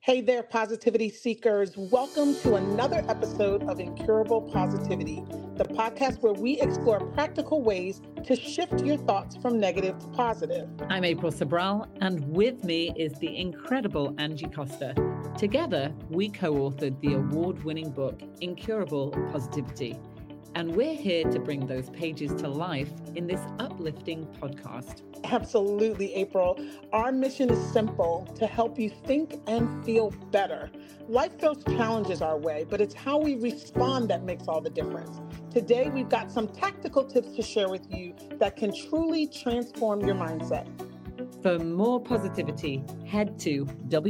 Hey there, positivity seekers. Welcome to another episode of Incurable Positivity, the podcast where we explore practical ways to shift your thoughts from negative to positive. I'm April Sobral, and with me is the incredible Angie Costa. Together, we co-authored the award-winning book, Incurable Positivity. And we're here to bring those pages to life in this uplifting podcast. Absolutely, April. Our mission is simple: to help you think and feel better. Life throws challenges our way, but it's how we respond that makes all the difference. Today, we've got some tactical tips to share with you that can truly transform your mindset. For more positivity, head to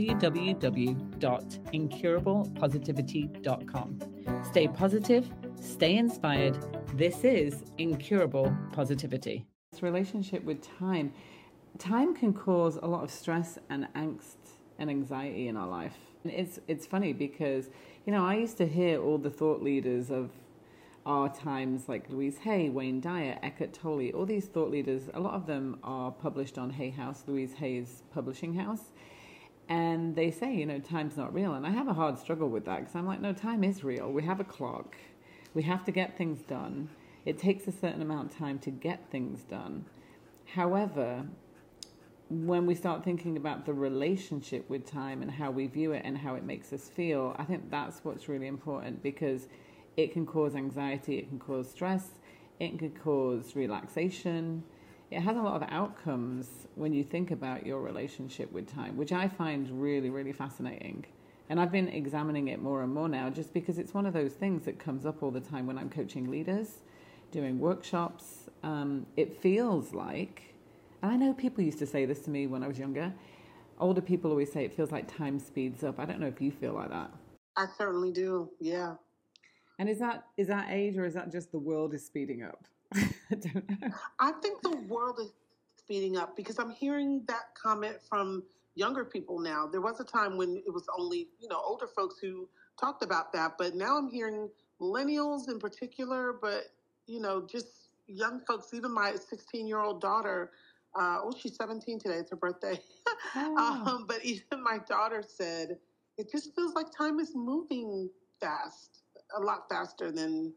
www.incurablepositivity.com. Stay positive, stay inspired. This is Incurable Positivity. This relationship with time. Time can cause a lot of stress and angst and anxiety in our life. And it's funny because, I used to hear all the thought leaders of our times like Louise Hay, Wayne Dyer, Eckhart Tolle, all these thought leaders, a lot of them are published on Hay House, Louise Hay's publishing house. And they say, time's not real. And I have a hard struggle with that because I'm like, no, time is real. We have a clock. We have to get things done. It takes a certain amount of time to get things done. However, when we start thinking about the relationship with time and how we view it and how it makes us feel, I think that's what's really important, because it can cause anxiety, it can cause stress, it can cause relaxation. It has a lot of outcomes when you think about your relationship with time, which I find really, really fascinating. And I've been examining it more and more now, just because it's one of those things that comes up all the time when I'm coaching leaders, doing workshops. It feels like, and I know people used to say this to me when I was younger, older people always say it feels like time speeds up. I don't know if you feel like that. I certainly do, yeah. And is that age, or is that just the world is speeding up? I don't know. I think the world is speeding up because I'm hearing that comment from younger people now. There was a time when it was only, older folks who talked about that, but now I'm hearing millennials in particular, but, just young folks, even my 16-year-old daughter, she's 17 today, it's her birthday. Oh. But even my daughter said, it just feels like time is moving fast, a lot faster than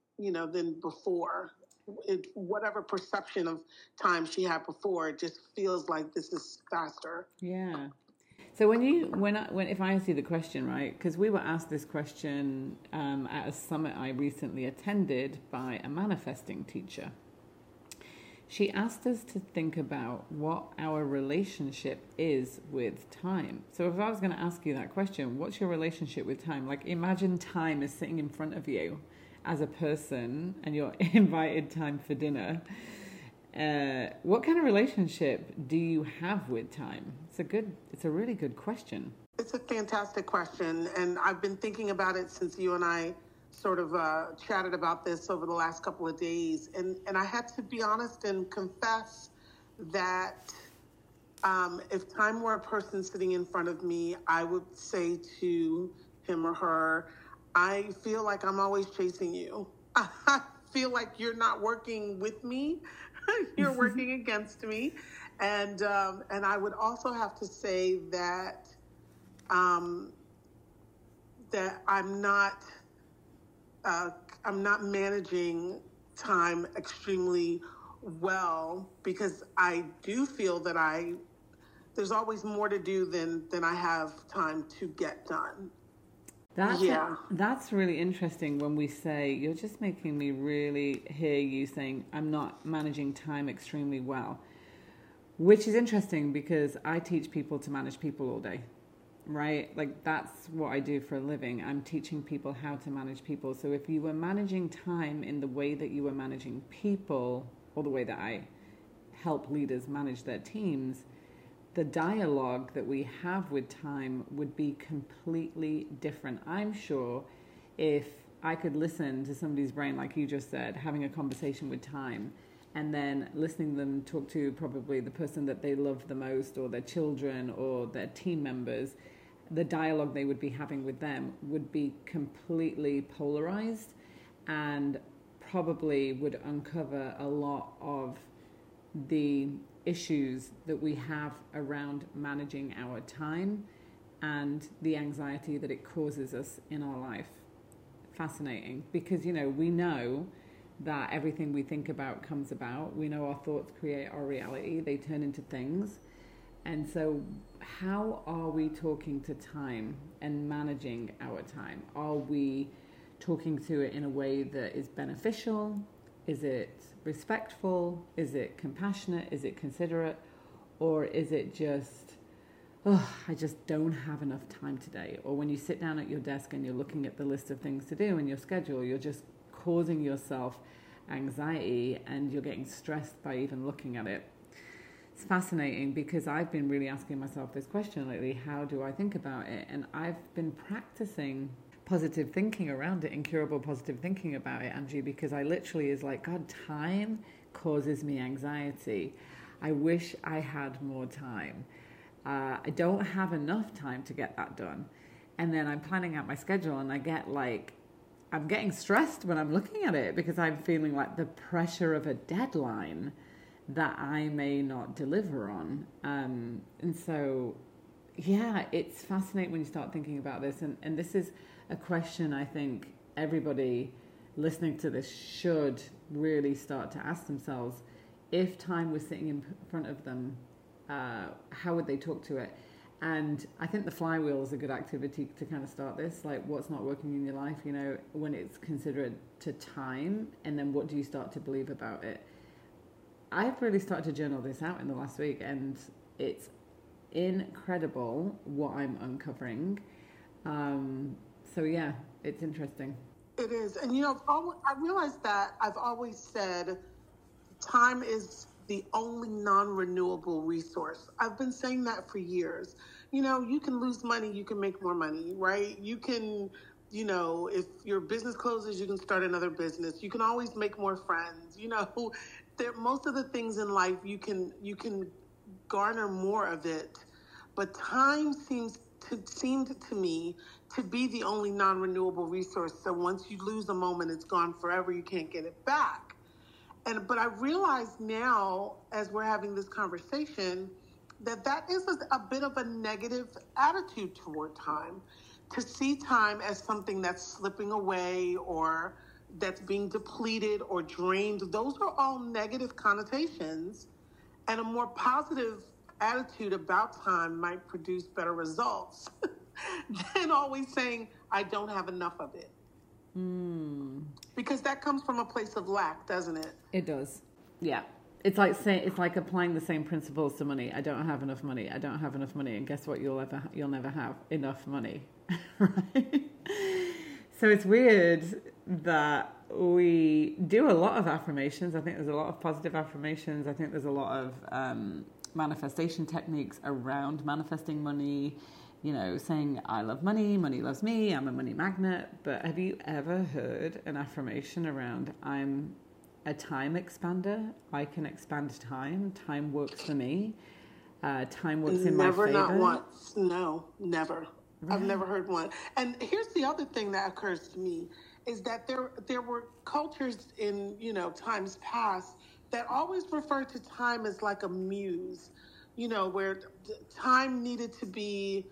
before. Whatever perception of time she had before, it just feels like this is faster. Yeah. So if I ask you the question, right, because we were asked this question at a summit I recently attended by a manifesting teacher. She asked us to think about what our relationship is with time. So if I was going to ask you that question, what's your relationship with time? Like, imagine time is sitting in front of you as a person and you're invited time for dinner. What kind of relationship do you have with time? It's a really good question. It's a fantastic question, and I've been thinking about it since you and I sort of chatted about this over the last couple of days, and I had to be honest and confess that if time were a person sitting in front of me, I would say to him or her, I feel like I'm always chasing you. I feel like you're not working with me. You're working against me. And I would also have to say that that I'm not managing time extremely well, because I do feel that there's always more to do than I have time to get done. That's really interesting when we say, you're just making me really hear you saying, I'm not managing time extremely well, which is interesting because I teach people to manage people all day, right? Like, that's what I do for a living. I'm teaching people how to manage people. So if you were managing time in the way that you were managing people, or the way that I help leaders manage their teams, the dialogue that we have with time would be completely different. I'm sure if I could listen to somebody's brain, like you just said, having a conversation with time, and then listening to them talk to probably the person that they love the most, or their children, or their team members, the dialogue they would be having with them would be completely polarized, and probably would uncover a lot of the issues that we have around managing our time and the anxiety that it causes us in our life. Fascinating, because, you know, we know that everything we think about comes about. We know our thoughts create our reality. They turn into things. And so how are we talking to time and managing our time? Are we talking to it in a way that is beneficial? Is it respectful? Is it compassionate? Is it considerate? Or is it just, oh, I just don't have enough time today? Or when you sit down at your desk and you're looking at the list of things to do in your schedule, you're just causing yourself anxiety and you're getting stressed by even looking at it. It's fascinating because I've been really asking myself this question lately: how do I think about it? And I've been practicing positive thinking around it, incurable positive thinking about it, Angie, because I literally is like, God, time causes me anxiety. I wish I had more time. I don't have enough time to get that done. And then I'm planning out my schedule and I get like, I'm getting stressed when I'm looking at it because I'm feeling like the pressure of a deadline that I may not deliver on. And so, yeah, it's fascinating when you start thinking about this. And this is a question I think everybody listening to this should really start to ask themselves. If time was sitting in front of them, how would they talk to it? And I think the flywheel is a good activity to kind of start this, like what's not working in your life, you know, when it's considered to time, and then what do you start to believe about it? I've really started to journal this out in the last week, and it's incredible what I'm uncovering. So yeah, it's interesting. It is. And, you know, I realized that I've always said time is the only non-renewable resource. I've been saying that for years. You know, you can lose money, you can make more money, right? You can, you know, if your business closes, you can start another business. You can always make more friends. You know, most of the things in life, you can garner more of it. But time seemed to me to be the only non-renewable resource. So once you lose a moment, it's gone forever. You can't get it back. But I realize now, as we're having this conversation, that is a bit of a negative attitude toward time. To see time as something that's slipping away or that's being depleted or drained, those are all negative connotations. And a more positive attitude about time might produce better results than always saying, I don't have enough of it. Because that comes from a place of lack, doesn't it? It does. Yeah. It's like applying the same principles to money. I don't have enough money. I don't have enough money. And guess what? You'll never have enough money. Right? So it's weird that we do a lot of affirmations. I think there's a lot of positive affirmations. I think there's a lot of manifestation techniques around manifesting money. You know, saying, I love money, money loves me, I'm a money magnet. But have you ever heard an affirmation around, I'm a time expander, I can expand time, time works for me, time works in my favor? Never, not once. No, never. Right. I've never heard one. And here's the other thing that occurs to me, is that there were cultures in, you know, times past that always referred to time as like a muse, you know, where time needed to be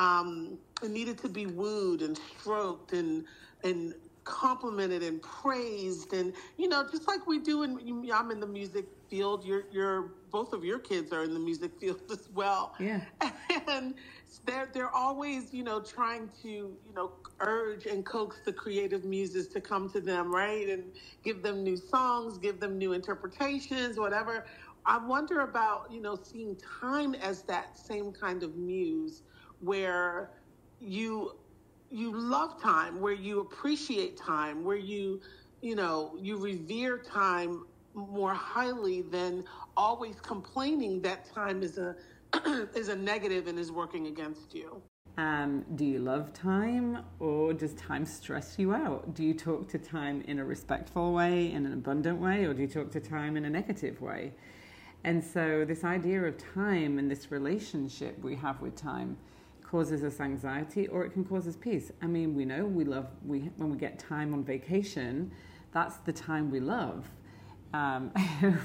wooed and stroked and complimented and praised, and you know, just like we do. I'm in the music field. You're both of your kids are in the music field as well. Yeah. And they're always, you know, trying to, you know, urge and coax the creative muses to come to them, right, and give them new songs, give them new interpretations, whatever. I wonder about, you know, seeing time as that same kind of muse, where you love time, where you appreciate time, where you revere time more highly than always complaining that time is a negative and is working against you. Do you love time, or does time stress you out? Do you talk to time in a respectful way, in an abundant way, or do you talk to time in a negative way? And so this idea of time and this relationship we have with time causes us anxiety, or it can cause us peace. I mean, we know when we get time on vacation, that's the time we love.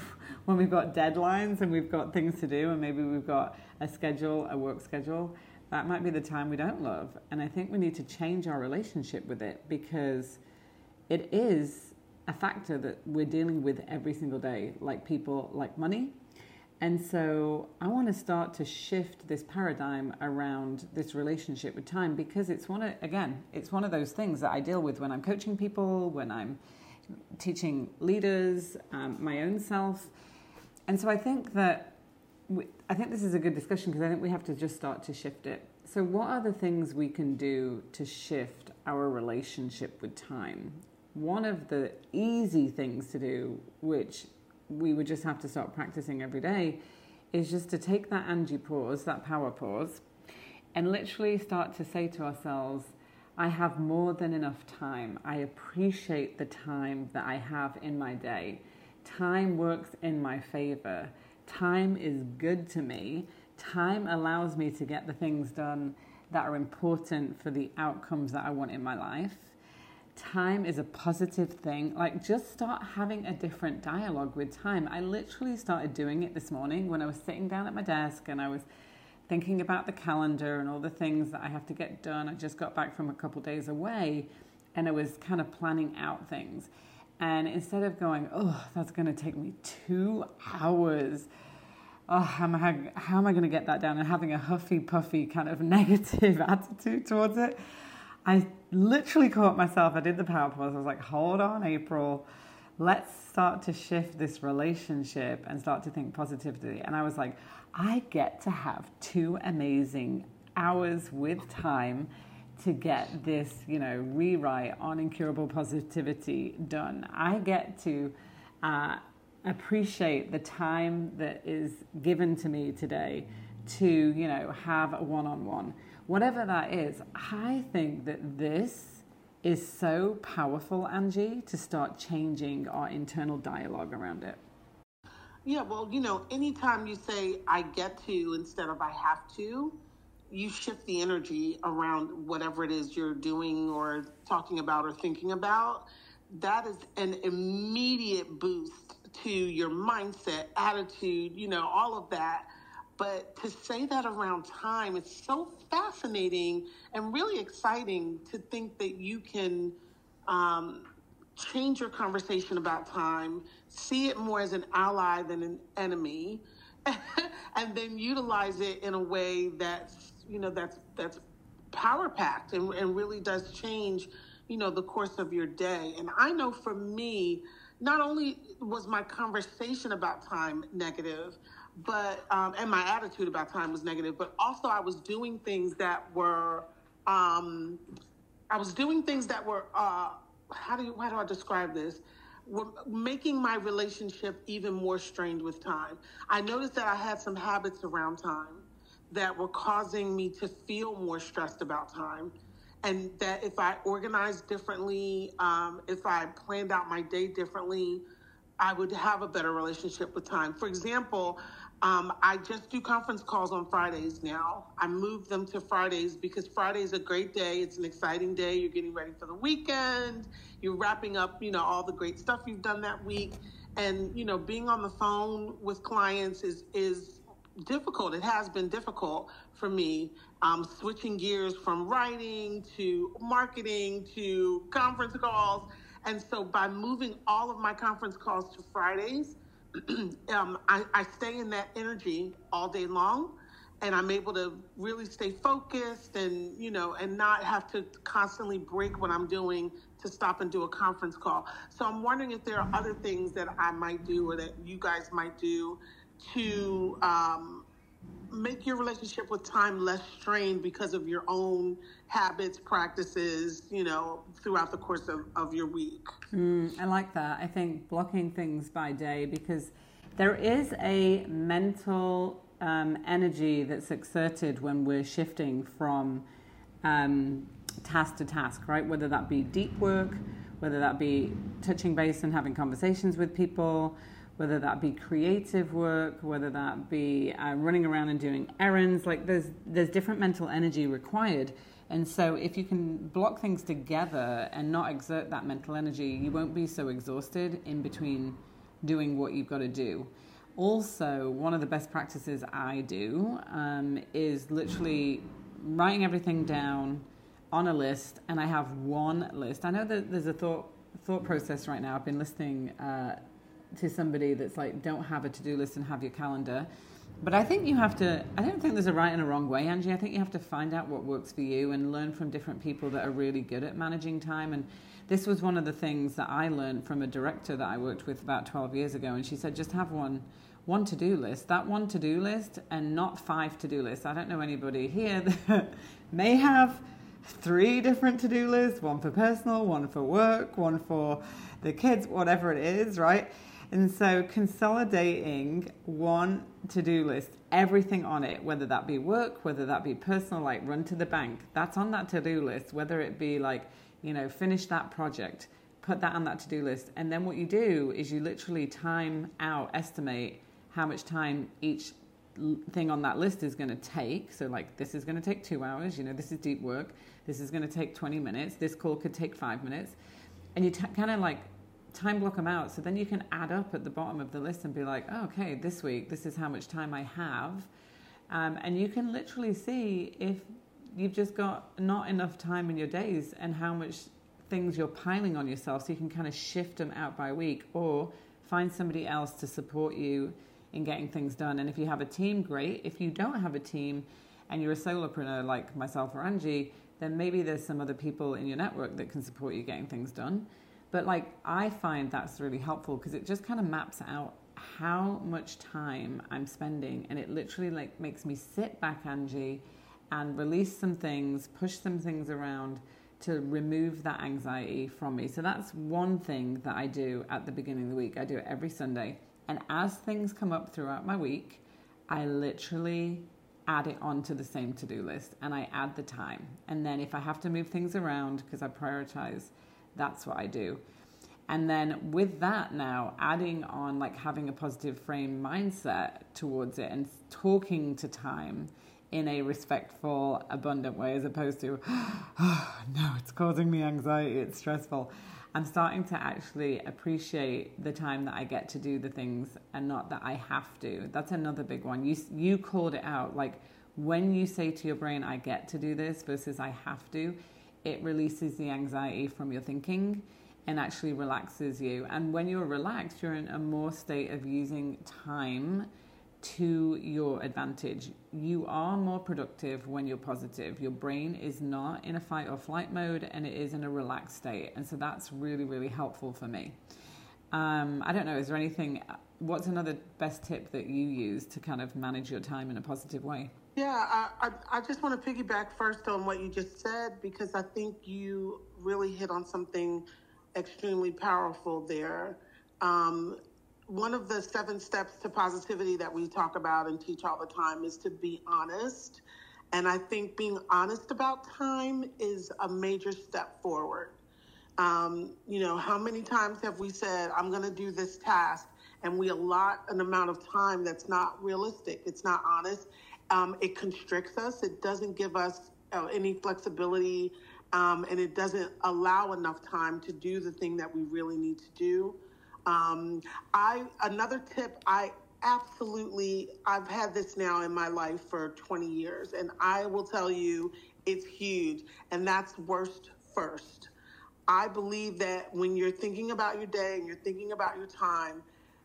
When we've got deadlines and we've got things to do, and maybe we've got a work schedule, That might be the time we don't love. And I think we need to change our relationship with it, because it is a factor that we're dealing with every single day, like people, like money. And so I want to start to shift this paradigm around this relationship with time, because it's one of those things that I deal with when I'm coaching people, when I'm teaching leaders, my own self. And so I think this is a good discussion, because I think we have to just start to shift it. So what are the things we can do to shift our relationship with time? One of the easy things to do, which we would just have to start practicing every day, is just to take that Angie pause, that power pause, and literally start to say to ourselves, I have more than enough time. I appreciate the time that I have in my day. Time works in my favor. Time is good to me. Time allows me to get the things done that are important for the outcomes that I want in my life. Time is a positive thing. Like, just start having a different dialogue with time. I literally started doing it this morning when I was sitting down at my desk and I was thinking about the calendar and all the things that I have to get done. I just got back from a couple days away and I was kind of planning out things. And instead of going, oh, that's going to take me 2 hours. Oh, how am I going to get that down? And having a huffy puffy kind of negative attitude towards it. I literally caught myself. I did the power pause. I was like, hold on, April. Let's start to shift this relationship and start to think positively. And I was like, I get to have 2 amazing hours with time to get this, rewrite on incurable positivity done. I get to appreciate the time that is given to me today to, have a one-on-one. Whatever that is, I think that this is so powerful, Angie, to start changing our internal dialogue around it. Yeah, well, anytime you say I get to instead of I have to, you shift the energy around whatever it is you're doing or talking about or thinking about. That is an immediate boost to your mindset, attitude, all of that. But to say that around time, it's so fascinating and really exciting to think that you can change your conversation about time, see it more as an ally than an enemy, and then utilize it in a way that's power packed and really does change, the course of your day. And I know for me, not only was my conversation about time negative, but and my attitude about time was negative, but also I was doing things that were how do I describe this? Were making my relationship even more strained with time. I noticed that I had some habits around time that were causing me to feel more stressed about time. And that if I organized differently, if I planned out my day differently, I would have a better relationship with time. For example, I just do conference calls on Fridays now. I moved them to Fridays because Friday is a great day. It's an exciting day. You're getting ready for the weekend. You're wrapping up, all the great stuff you've done that week. And, being on the phone with clients is difficult. It has been difficult for me, switching gears from writing to marketing to conference calls. And so by moving all of my conference calls to Fridays, I stay in that energy all day long, and I'm able to really stay focused and, and not have to constantly break what I'm doing to stop and do a conference call. So I'm wondering if there are other things that I might do or that you guys might do to make your relationship with time less strained because of your own habits, practices, throughout the course of your week. I like that. I think blocking things by day, because there is a mental energy that's exerted when we're shifting from task to task, right? Whether that be deep work, whether that be touching base and having conversations with people, whether that be creative work, whether that be running around and doing errands. Like there's different mental energy required. And so if you can block things together and not exert that mental energy, you won't be so exhausted in between doing what you've got to do. Also, one of the best practices I do is literally writing everything down on a list, and I have one list. I know that there's a thought process right now. I've been listening to somebody that's like, don't have a to-do list and have your calendar. But I think you have to, I don't think there's a right and a wrong way, Angie. I think you have to find out what works for you and learn from different people that are really good at managing time. And this was one of the things that I learned from a director that I worked with about 12 years ago. And she said, just have one to-do list. That one to-do list, and not 5 to-do lists. I don't know anybody here that may have 3 different to-do lists, one for personal, one for work, one for the kids, whatever it is, right? And so consolidating one to-do list, everything on it, whether that be work, whether that be personal, like run to the bank, that's on that to-do list, whether it be like, finish that project, put that on that to-do list. And then what you do is you literally time out, estimate how much time each thing on that list is going to take. So like, this is going to take 2 hours, this is deep work. This is going to take 20 minutes. This call could take 5 minutes. And you kind of like time block them out. So then you can add up at the bottom of the list and be like, oh, okay, this week, this is how much time I have. And you can literally see if you've just got not enough time in your days and how much things you're piling on yourself. So you can kind of shift them out by week or find somebody else to support you in getting things done. And if you have a team, great. If you don't have a team and you're a solopreneur like myself or Angie, then maybe there's some other people in your network that can support you getting things done. But like, I find that's really helpful because it just kind of maps out how much time I'm spending. And it literally like makes me sit back, Angie, and release some things, push some things around to remove that anxiety from me. So that's one thing that I do at the beginning of the week. I do it every Sunday. And as things come up throughout my week, I literally add it onto the same to-do list and I add the time. And then if I have to move things around because I prioritize, that's what I do. And then with that now, adding on like having a positive frame mindset towards it and talking to time in a respectful, abundant way, as opposed to, oh, no, it's causing me anxiety, it's stressful. I'm starting to actually appreciate the time that I get to do the things and not that I have to. That's another big one. You called it out. Like when you say to your brain, I get to do this versus I have to, it releases the anxiety from your thinking and actually relaxes you. And when you're relaxed, you're in a more state of using time to your advantage. You are more productive when you're positive. Your brain is not in a fight or flight mode and it is in a relaxed state. And so that's really, really helpful for me. I don't know, is there anything, what's another best tip that you use to kind of manage your time in a positive way? Yeah, I just want to piggyback first on what you just said, because I think you really hit on something extremely powerful there. One of the 7 steps to positivity that we talk about and teach all the time is to be honest. And I think being honest about time is a major step forward. How many times have we said, I'm going to do this task, and we allot an amount of time that's not realistic. It's not honest. It constricts us. It doesn't give us any flexibility, and it doesn't allow enough time to do the thing that we really need to do. Another tip, I've had this now in my life for 20 years, and I will tell you it's huge, and that's worst first. I believe that when you're thinking about your day and you're thinking about your time,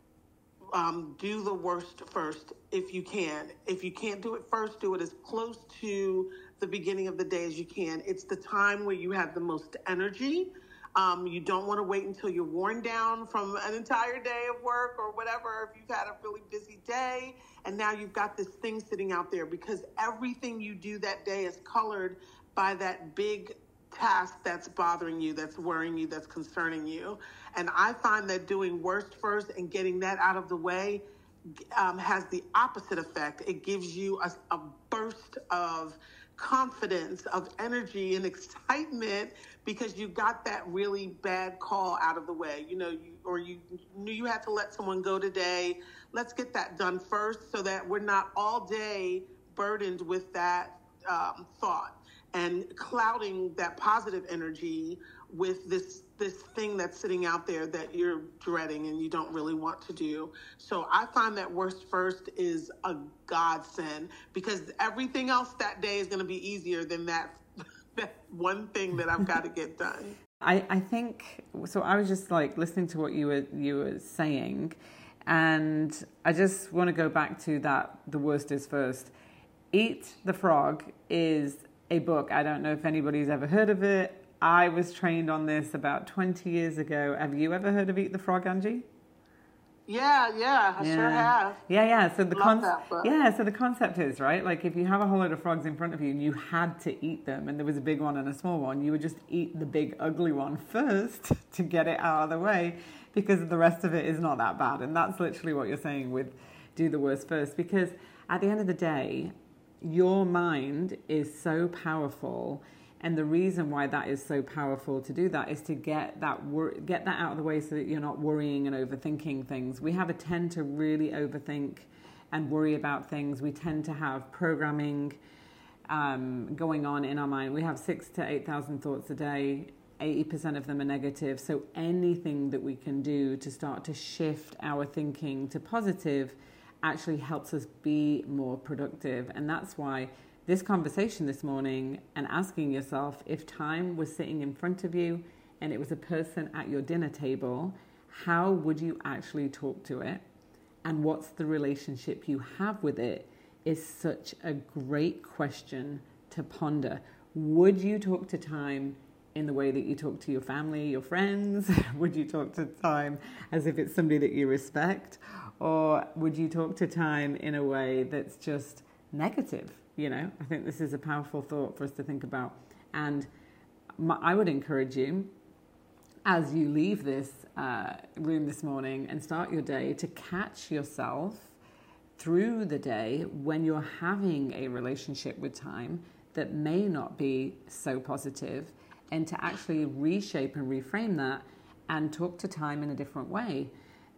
do the worst first if you can. If you can't do it first, do it as close to the beginning of the day as you can. It's the time where you have the most energy. You don't want to wait until you're worn down from an entire day of work or whatever, if you've had a really busy day and now you've got this thing sitting out there, because everything you do that day is colored by that big task that's bothering you, that's worrying you, that's concerning you. And I find that doing worst first and getting that out of the way has the opposite effect. It gives you a burst of confidence, of energy and excitement, because you got that really bad call out of the way. You knew you had to let someone go today. Let's get that done first so that we're not all day burdened with that thought. and clouding that positive energy with this thing that's sitting out there that you're dreading and you don't really want to do. So I find that worst first is a godsend, because everything else that day is going to be easier than that one thing that I've got to get done. I think so. I was just like listening to what you were saying, and I just want to go back to that. The worst is first. Eat the Frog is a book. I don't know if anybody's ever heard of it. I was trained on this about 20 years ago. Have you ever heard of Eat the Frog, Angie? Yeah, I sure have. Yeah. So the so the concept is, right, like if you have a whole load of frogs in front of you and you had to eat them, and there was a big one and a small one, you would just eat the big ugly one first to get it out of the way, because the rest of it is not that bad. And that's literally what you're saying with do the worst first, because at the end of the day, your mind is so powerful. And the reason why that is so powerful to do that is to get that out of the way so that you're not worrying and overthinking things. We have a tend to really overthink and worry about things. We tend to have programming going on in our mind. We have 6,000 to 8,000 thoughts a day. 80% of them are negative. So anything that we can do to start to shift our thinking to positive actually helps us be more productive. And that's why this conversation this morning, and asking yourself, if time was sitting in front of you and it was a person at your dinner table, how would you actually talk to it? And what's the relationship you have with it is such a great question to ponder. Would you talk to time in the way that you talk to your family, your friends? Would you talk to time as if it's somebody that you respect? Or would you talk to time in a way that's just negative? You know, I think this is a powerful thought for us to think about. And I would encourage you, as you leave this room this morning and start your day, to catch yourself through the day when you're having a relationship with time that may not be so positive, and to actually reshape and reframe that and talk to time in a different way.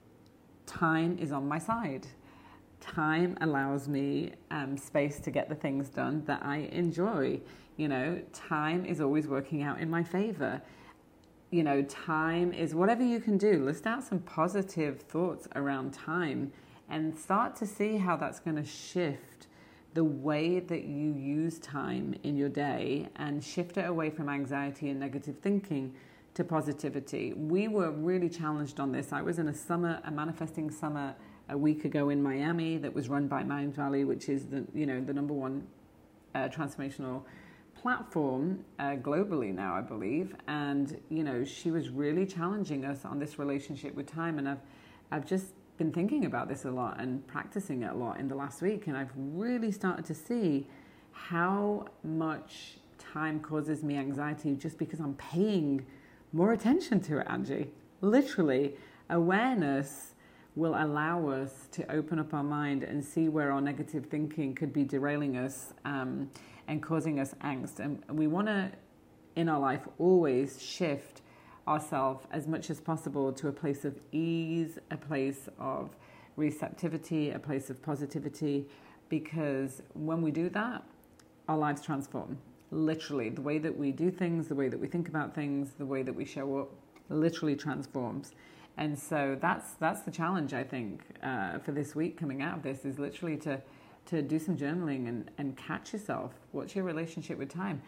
Time is on my side. Time allows me space to get the things done that I enjoy. You know, time is always working out in my favor. You know, time is whatever you can do. List out some positive thoughts around time and start to see how that's going to shift the way that you use time in your day, and shift it away from anxiety and negative thinking to positivity. We were really challenged on this. I was in a manifesting summer a week ago in Miami that was run by Mindvalley, which is the number one transformational platform globally now, I believe. And she was really challenging us on this relationship with time. And I've just been thinking about this a lot and practicing it a lot in the last week, and I've really started to see how much time causes me anxiety just because I'm paying more attention to it, Angie. Literally, awareness will allow us to open up our mind and see where our negative thinking could be derailing us and causing us angst. And we want to, in our life, always shift ourselves as much as possible to a place of ease, a place of receptivity, a place of positivity, because when we do that, our lives transform. Literally, the way that we do things, the way that we think about things, the way that we show up literally transforms. And so that's the challenge, I think, for this week coming out of this, is literally to do some journaling and catch yourself. What's your relationship with time?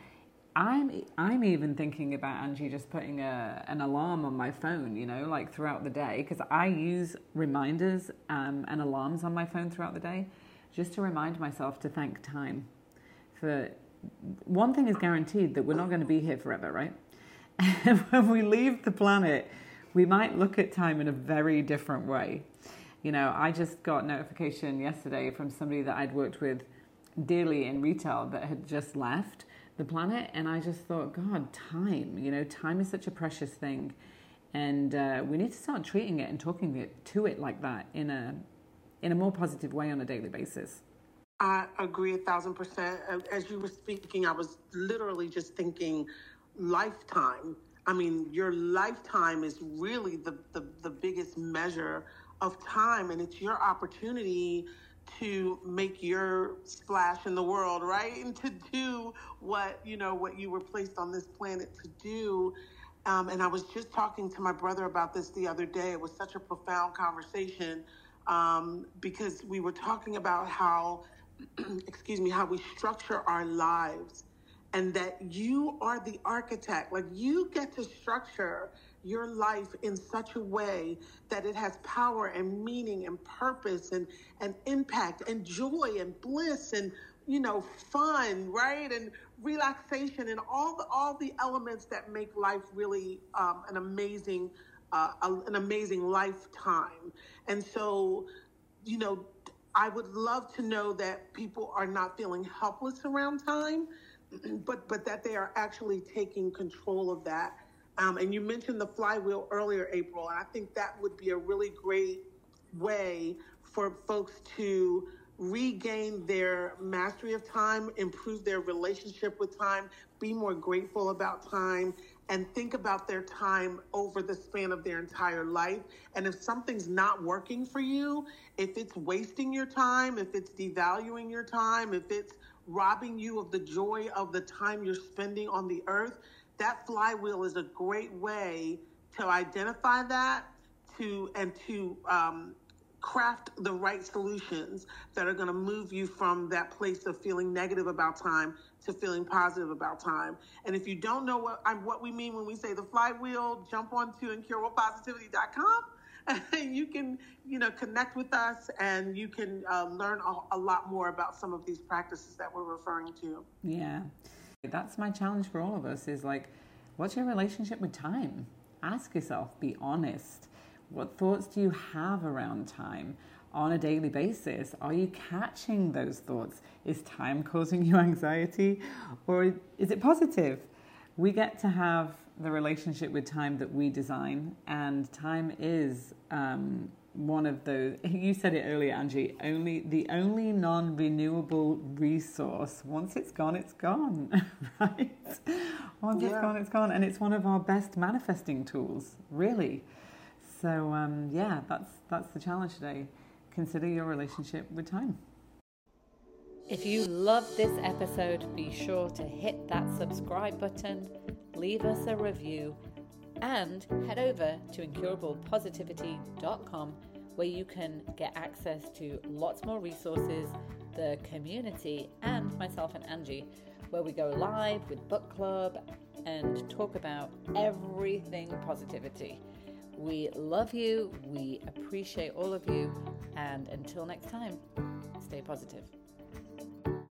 I'm even thinking about, Angie, just putting an alarm on my phone, like throughout the day, because I use reminders and alarms on my phone throughout the day, just to remind myself to thank time. For one thing is guaranteed, that we're not going to be here forever, right? And when we leave the planet, we might look at time in a very different way. I just got notification yesterday from somebody that I'd worked with dearly in retail that had just left the planet, and I just thought, God, time, time is such a precious thing, and we need to start treating it and talking to it like that in a more positive way on a daily basis. I agree 1,000%. As you were speaking, I was literally just thinking lifetime. I mean, your lifetime is really the biggest measure of time, and it's your opportunity to make your splash in the world, right? And to do what you were placed on this planet to do. And I was just talking to my brother about this the other day. It was such a profound conversation, because we were talking about how, how we structure our lives, and that you are the architect. Like, you get to structure your life in such a way that it has power and meaning and purpose and impact and joy and bliss and, fun, right? And relaxation and all the elements that make life really an amazing lifetime. And so, I would love to know that people are not feeling helpless around time, but that they are actually taking control of that. And you mentioned the flywheel earlier, April, and I think that would be a really great way for folks to regain their mastery of time, improve their relationship with time, be more grateful about time, and think about their time over the span of their entire life. And if something's not working for you, if it's wasting your time, if it's devaluing your time, if it's robbing you of the joy of the time you're spending on the earth, that flywheel is a great way to identify that, to craft the right solutions that are going to move you from that place of feeling negative about time to feeling positive about time. And if you don't know what we mean when we say the flywheel, jump onto incurablepositivity.com. And you can, connect with us, and you can learn a lot more about some of these practices that we're referring to. Yeah. That's my challenge for all of us, is like, what's your relationship with time? Ask yourself, be honest. What thoughts do you have around time on a daily basis? Are you catching those thoughts? Is time causing you anxiety, or is it positive? We get to have the relationship with time that we design, and time is one of those. You said it earlier, Angie. The only non-renewable resource. Once it's gone, it's gone. Right? Once it's gone, it's gone, and it's one of our best manifesting tools, really. So that's the challenge today. Consider your relationship with time. If you loved this episode, be sure to hit that subscribe button, leave us a review, and head over to incurablepositivity.com, where you can get access to lots more resources, the community, and myself and Angie, where we go live with book club and talk about everything positivity. We love you, we appreciate all of you, and until next time, stay positive.